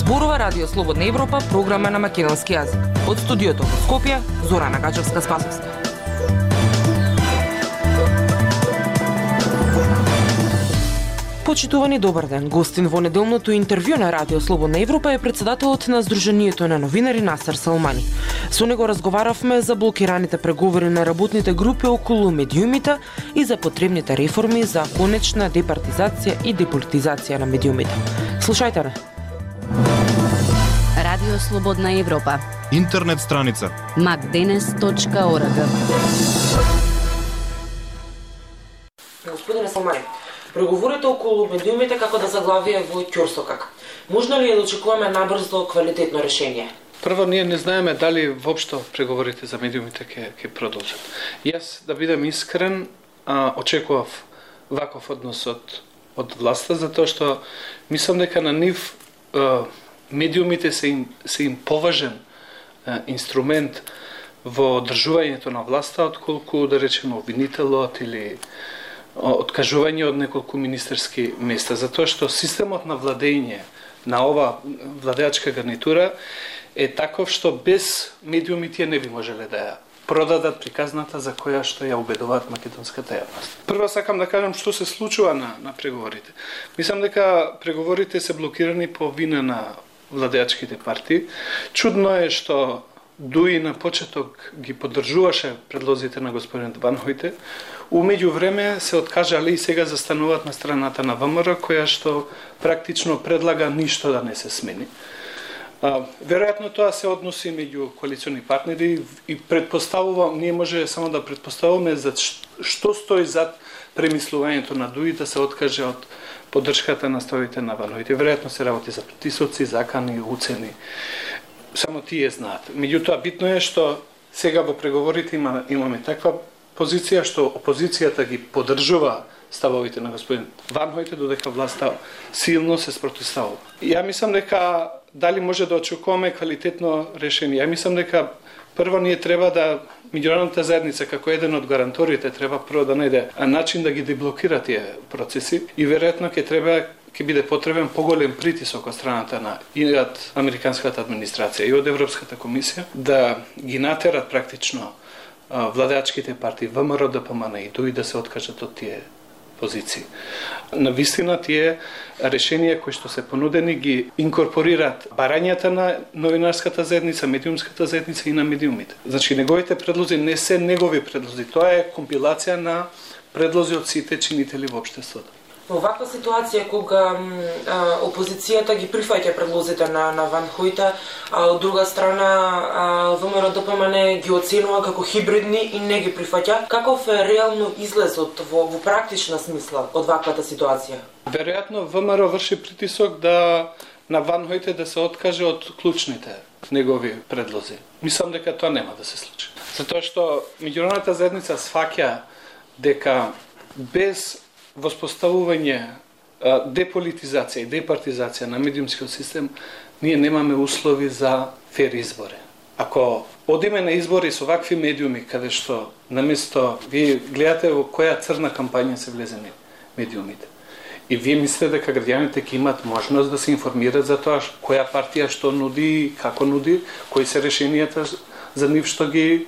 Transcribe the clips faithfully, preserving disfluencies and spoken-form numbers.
Зборува Радио Слободна Европа, програма на македонски јазик. Од студиото во Скопје, Зорана Гачевска-Спасовска. Почитувани, добар ден. Гостин во неделното интервју на Радио Слободна Европа е председателот на Сдруженијето на новинари Насер Салмани. Со него разговаравме за блокираните преговори на работните групи околу медиумите и за потребните реформи за конечна департизација и деполитизација на медиумите. Слушајте ме. Радио Слободна Европа. Интернет страница макденес точка орг. Господине Салмани, преговорите околу медиумите како да заглавие во ќорсокак. Можно ли е да очекуваме набрзо квалитетно решение? Прво, ние не знаеме дали воопшто преговорите за медиумите ќе ќе продолжат. Јас, да бидам искрен, а, очекував ваков однос од од власта, затоа што мислам дека на нив а, медиумите се им се им поважен а, инструмент во одржувањето на власта, отколку да речеме обвинителот или откажување од неколку министерски места, затоа што системот на владење на ова владеачка гарнитура е таков што без медиумите не би можеле да ја продадат приказната за која што ја убедуваат македонската јавност. Прво сакам да кажам што се случува на, на преговорите. Мислам дека преговорите се блокирани по вина на владеачките партии. Чудно е што Дуи на почеток ги поддржуваше предлозите на господин Ван-Хојте. Умеѓу време се откажале и сега застануваат на страната на ВМРО, која што практично предлага ништо да не се смени. А, веројатно тоа се односи меѓу коалициони партнери и предпоставувам, ние може само да предпоставуваме за што стои зад премислувањето на Дуи да се откаже од поддршката на ставите на Ван-Хојте. Веројатно се работи за притисоци, закани, уцени. Само тие знаат. Меѓутоа, битно е што сега во преговорите има, имаме таква позиција што опозицијата ги поддржува ставовите на господин Ван-Хојте, додека власта силно се спротивставува. Ја мислам дека дали може да очекуваме квалитетно решение. Ја мислам дека прво ние треба да меѓународната заедница како еден од гаранторите треба прво да најде начин да ги деблокира тие процеси и веројатно ќе треба ќе биде потребен поголем притисок од страната на и од американската администрација и од Европската комисија да ги натерат практично владеачките партии ВМРО, ДПМН и Дуи да се откажат од тие позиции. На вистина тие решенија кои што се понудени ги инкорпорираат барањата на новинарската заедница, медиумската заедница и на медиумите. Значи неговите предлози не се негови предлози, тоа е компилација на предлози од сите чинители во општеството. Во ваква ситуација кога а, опозицијата ги прифаќа предлозите на на Ван-Хојте, а од друга страна ВМРО ДПМН ги оценува како хибридни и не ги прифаќа, каков е реално излезот во, во практична смисла од ваквата ситуација? Веројатно ВМРО врши притисок да на Ван-Хојте да се откаже од клучните негови предлози. Мислам дека тоа нема да се случи. Затоа што меѓународната заедница сфаќа дека без воспоставување деполитизација и департизација на медиумскиот систем, ние немаме услови за фер избори. Ако одиме на избори со вакви медиуми, каде што наместо вие гледате во која црна кампања се влезени медиумите, и вие мислите дека граѓаните ќе имат можност да се информираат за тоа која партија што нуди, како нуди, кои се решенијата за нив што ги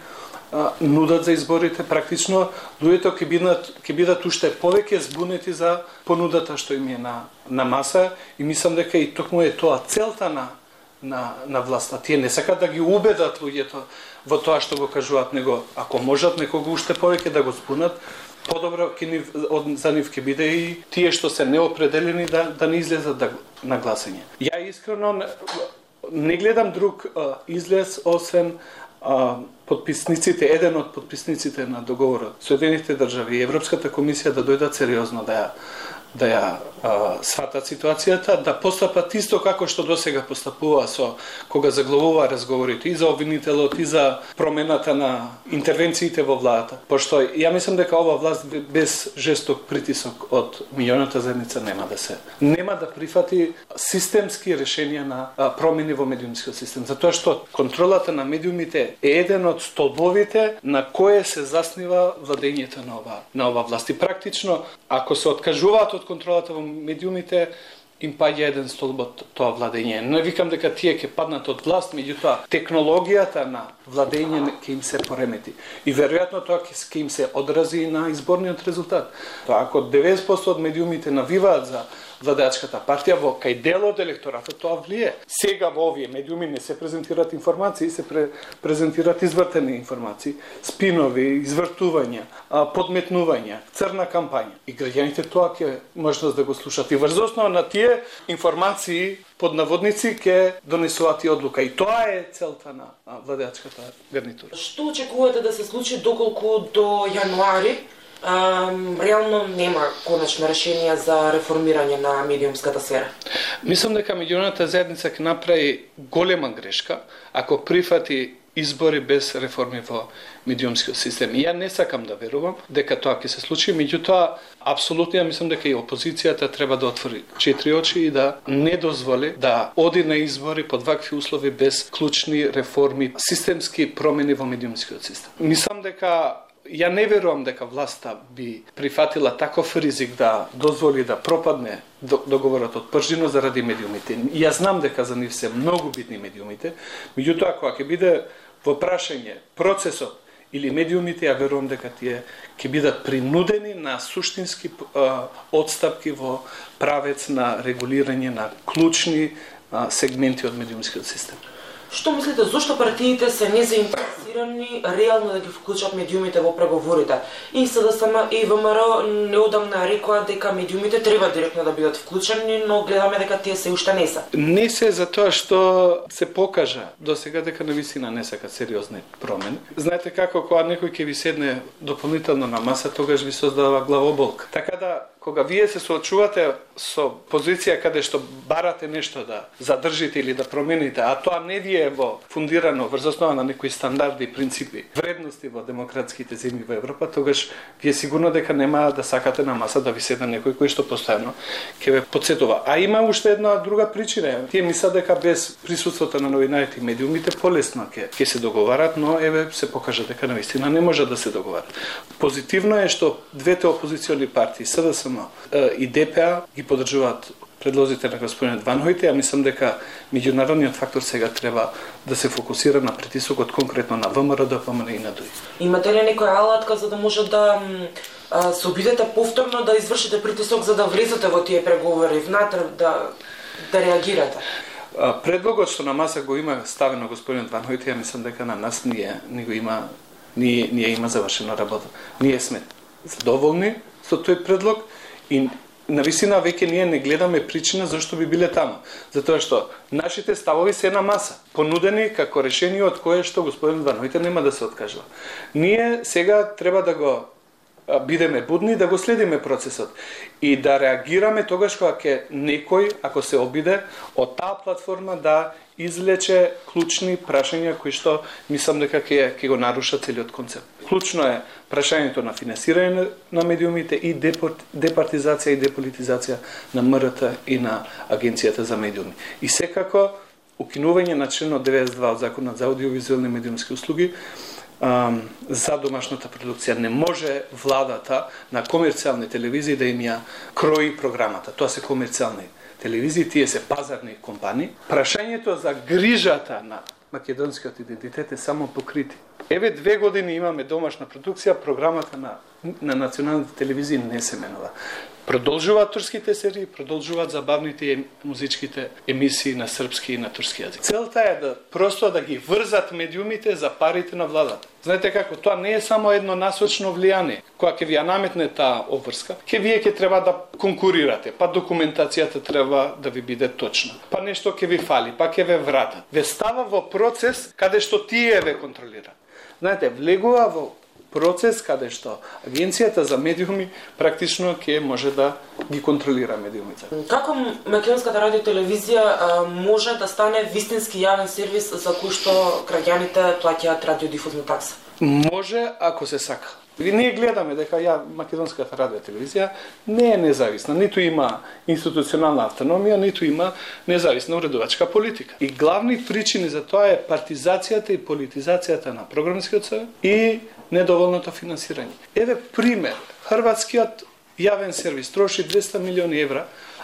нудат за изборите, практично луѓето ќе бидат ќе бидат уште повеќе збунети за понудата што им е на на маса и мислам дека и токму е тоа целта на на на власта. Тие не сакаат да ги убедат луѓето во тоа што го кажуваат, него ако можат некого уште повеќе да го збунат, подобро ќе ни за нив ќе биде и тие што се неопределени да да не излезат да, на гласање. Ја искрено не, не гледам друг а, излез освен а, подписниците, еден од подписниците на договорот, Соединетите држави и Европската комисија да дојдат сериозно да ја да ја а, сватат ситуацијата, да постапат исто како што досега постапува со кога заглавува разговорите и за обвинителот и за промената на интервенциите во владата. Пошто ја мислам дека ова власт без жесток притисок од меѓународната заедница нема да се нема да прифати системски решенија на а, промени во медиумскиот систем, затоа што контролата на медиумите е еден од столбовите на кое се заснива владењето на ова на ова власт. И практично ако се откажуваат од контролата во медиумите, им паѓа еден столб од тоа владење. Не викам дека тие ќе паднат од власт, меѓутоа технологијата на владење ќе им се поремети. И веројатно тоа ќе им се одрази на изборниот резултат. Тоа ако деветдесет проценти од медиумите навиваат за владеачката партија, во кај дел од електоратот тоа влие. Сега во овие медиуми не се презентираат информации, се пре, презентираат извртени информации, спинови, извртувања, подметнувања, црна кампања. И граѓаните тоа ќе можат да го слушаат. И врз основа на тие информации под наводници ќе донесуваат и одлука. И тоа е целта на владеачката гарнитура. Што очекувате да се случи доколку до јануари Um, реално нема конечно решение за реформирање на медиумската сфера? Мислам дека меѓународната заедница ќе направи голема грешка ако прифати избори без реформи во медиумскиот систем. И ја не сакам да верувам дека тоа ќе се случи, меѓутоа апсолутно ја мислам дека и опозицијата треба да отвори четири очи и да не дозволи да оди на избори под вакви услови без клучни реформи, системски промени во медиумскиот систем. Мислам дека ја не верувам дека власта би прифатила таков ризик да дозволи да пропадне договорот од Пржино заради медиумите. Ја знам дека за нив се многу битни медиумите, меѓутоа кога ќе биде во прашање процесот или медиумите, ја верувам дека тие ќе бидат принудени на суштински а, отстапки во правец на регулирање на клучни а, сегменти од медиумскиот систем. Што мислите, зошто партиите се незаинтересирани реално да ги вклучат медиумите во преговорите? И СДСМ и ВМРО неодамна рекоа дека медиумите треба директно да бидат вклучени, но гледаме дека тие се уште не се. Не се затоа што се покажа до сега дека навистина не сакат сериозни промени. Знаете како кога некој ќе ви седне дополнително на маса, тогаш ви создава главоболка. Така да кога вие се соочувате со позиција каде што барате нешто да задржите или да промените, а тоа не ви е во фундирано врз основа на некои стандарди и принципи, вредности во демократските земји во Европа, тогаш вие сигурно дека нема да сакате на маса да ви седне некој кој што постојано ќе ве потсетува. А има уште една друга причина. Тие мислат дека без присуството на новинарите и медиумите полесно ќе ќе се договарат, но еве се покажа дека навистина не може да се договарат. Позитивно е што двете опозициони партии, СДСМ и ДПА, ги подржуваат предлозите на господинот Ван Хојте. Ја мислам дека меѓународниот фактор сега треба да се фокусира на притисокот конкретно на ВМРО, ДПМН и на ДОИ. Имате ли некоја алатка за да може да а, се обидете повторно да извршите притисок за да влезете во тие преговори, внатре да да реагирате? Предлогот што на маса го има ставено господинот Ван Хојте, ја мислам дека на нас ние ни го има ние ние има завршена работа. Ние сме задоволни со тој предлог и навистина веќе ние не гледаме причина зашто би биле таму. Затоа што нашите ставови се на маса, понудени како решение од кое што господин Ван Хојте нема да се откажува. Ние сега треба да го бидеме будни, да го следиме процесот и да реагираме тогаш кога ќе некој, ако се обиде, од таа платформа да излече клучни прашања кои што мислам дека ќе ќе го наруша целиот концепт. Клучно е прашањето на финансирање на медиумите и департизација и деполитизација на МРТ и на Агенцијата за медиуми. И секако укинување на членот деветдесет и два од Законот за аудиовизуелни медиумски услуги за домашната продукција. Не може владата на комерцијални телевизии да им ја крои програмата. Тоа се комерцијални телевизии, тие се пазарни компании. Прашањето за грижата на македонскиот идентитет е само покрити. Еве две години имаме домашна продукција, програмата на на националните телевизии не се менува. Продолжуваат турските серии, продолжуваат забавните и музичките емисии на српски и на турски јазик. Целта е да просто да ги врзат медиумите за парите на владата. Знаете како, тоа не е само едно насочно влијание. Кога ќе ви ја наметне таа обврска, ќе вие ќе треба да конкурирате, па документацијата треба да ви биде точна. Па нешто ќе ви фали, па ќе ве вратат. Ве става во процес каде што тие ве контролира. Знаете, влегува во процес каде што Агенцијата за медиуми практично ќе може да ги контролира медиумите. Како македонската радио телевизија може да стане вистински јавен сервис за кој што граѓаните плаќаат радиодифузна такса? Може ако се сака. И ние гледаме дека ја македонската радио телевизија не е независна, ниту има институционална автономија, ниту има независна уредувачка политика. И главни причини за тоа е партизацијата и политизацијата на програмскиот совет и недоволното финансирање. Еве пример, хрватскиот јавен сервис троши двесте милиони евра,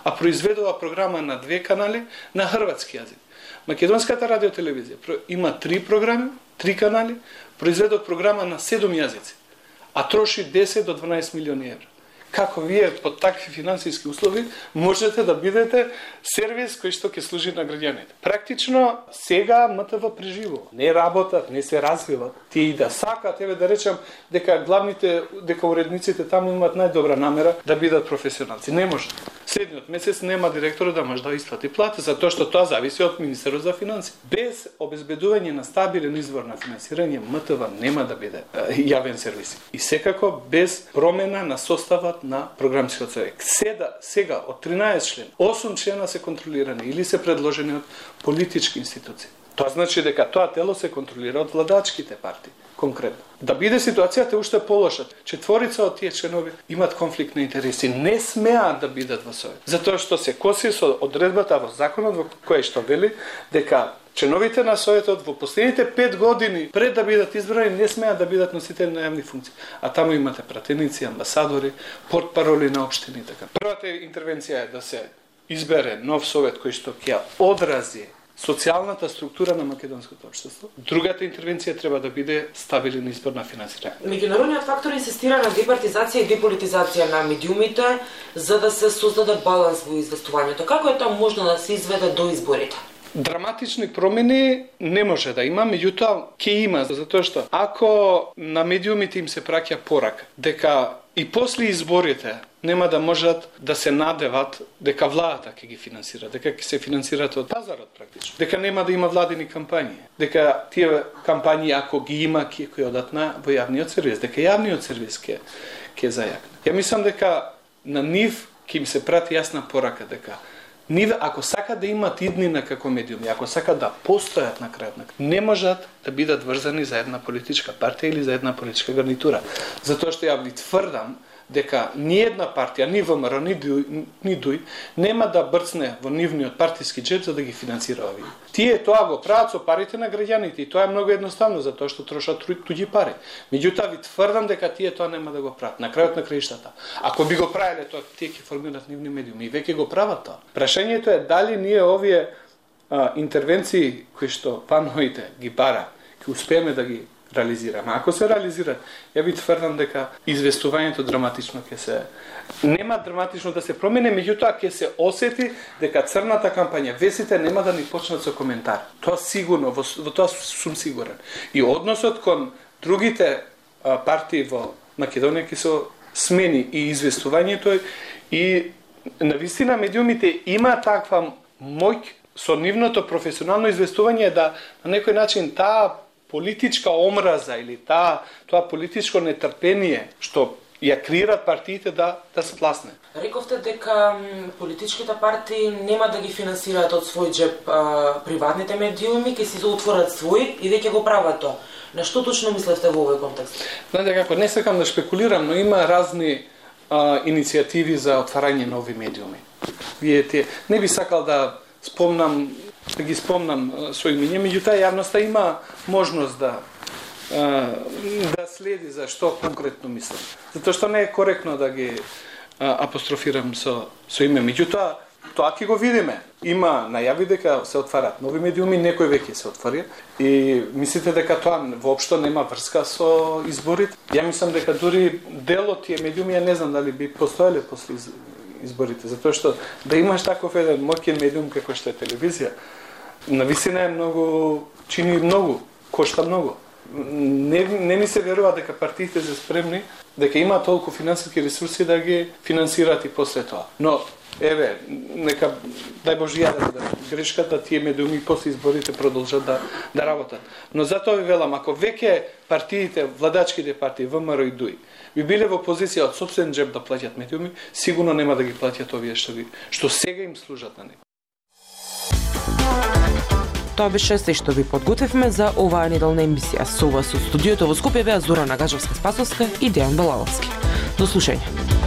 а произведува програма на две канали на хрватски јазик. Македонската радиотелевизија има три програми, три канали, произведува програма на седум јазици, а троши десет до дванаесет милиони евра. Како вие под такви финансиски услови можете да бидете сервис кој што ќе служи на граѓаните? Практично сега М Т В преживува. Не работат, не се развиват. Ти и да сакат, еве да речем дека главните, дека уредниците таму имаат најдобра намера да бидат професионалци. Не може. Следниот месец нема директор да може да исплати плата, затоа што тоа зависи од Министерот за финансии. Без обезбедување на стабилен извор на финансирање, М Т В нема да биде јавен сервис. И секако без промена на составот на програмскиот совет. Сега, сега од тринаесет член, осум члена се контролирани или се предложени од политички институции. Тоа значи дека тоа тело се контролира од владачките партии, конкретно. Да биде ситуацијата уште полоша. Четворица од тие членови имаат конфликт на интереси, не смеат да бидат во совет, затоа што се коси со одредбата во законот во кој што вели дека членовите на советот во последните пет години пред да бидат избрани не смеат да бидат носители на јавни функции. А таму имате пратеници, амбасадори, портпароли на општини и така. Првата интервенција е да се избере нов совет кој што ќе одрази социјалната структура на македонското општество. Другата интервенција треба да биде стабилен избор на финансирање. Меѓународниот фактор инсистира на департизација и деполитизација на медиумите за да се создаде баланс во известувањето. Како е тоа можно да се изведе до изборите? Драматични промени не може да има, меѓутоа ќе има, затоа што ако на медиумите им се праќа порака дека и после изборите нема да можат да се надеват дека владата ќе ги финансира, дека ќе се финансираат од пазарот практично, дека нема да има владени кампањи, дека тие кампањи ако ги има ќе кои одат на во јавниот сервис, дека јавниот сервис ќе ќе зајакне. Ја мислам дека на нив ќе им се прати јасна порака дека ниве, ако сакат да имат иднина како медиуми, ако сакат да постојат на крајот на крајот, не можат да бидат врзани за една политичка партија или за една политичка гарнитура. Затоа што ја ви тврдам дека ни една партија, ни В М Р, ни ДУИ, ни ДУИ нема да брцне во нивниот партиски джеб за да ги финансира овие. Тие тоа го прават со парите на граѓаните и тоа е многу едноставно затоа што трошат туѓи пари. Меѓутоа ви тврдам дека тие тоа нема да го прават на крајот на краиштата. Ако би го правеле тоа, тие ќе формираат нивни медиуми и веќе го прават тоа. Прашањето е дали ние овие а, интервенции кои што пановите ги бара, ќе успееме да ги реализираме. Ако се реализираат, ја би тврдам дека известувањето драматично ќе се нема драматично да се промени, меѓутоа ќе се осети дека црната кампања, весите нема да ни почнат со коментар. Тоа сигурно, во, во тоа сум сигурен. И односот кон другите а, партии во Македонија ќе се смени и известувањето и навистина медиумите има таква моќ со нивното професионално известување да на некој начин таа политичка омраза или таа тоа политичко нетрпение што ја креираат партиите да да спласне. Рековте дека политичките партии нема да ги финансираат од свој джеб а, приватните медиуми, ќе си отворат свој и веќе го прават тоа. На што точно мислевте во овој контекст? Знаете како, не сакам да шпекулирам, но има разни а, иницијативи за отварање нови медиуми. Вие те не би сакал да спомнам да ги спомнам со имиња, меѓутоа јавноста има можност да да следи за што конкретно мислам. Затоа што не е коректно да ги апострофирам со со име. Меѓутоа тоа ќе го видиме. Има најави дека се отварат нови медиуми, некои веќе се отвори и мислите дека тоа воопшто нема врска со изборите? Ја мислам дека дури дел од тие медиуми, ја не знам дали би постоеле после изборите, затоа што да имаш таков еден моќен медиум како што е телевизија, навистина е многу, чини многу, кошта многу. Не, не ми се верува дека партиите се спремни, дека има толку финансиски ресурси да ги финансираат и после тоа. Но, еве, нека, дај Боже ја да грешката, тие медиуми после изборите продолжат да, да работат. Но затоа ви велам, ако веќе партиите, владачките партии, В М Р и ДУИ, би биле во позиција од сопствен джеб да плаќат медиуми, сигурно нема да ги плаќат овие што, ви, што сега им служат на него. Тоа беше се што ви подготвивме за оваа неделна емисија. Со вас од студиото во Скопје беа Зорана Гаджевска-Спасовска и Дејан Белаловски. До слушање.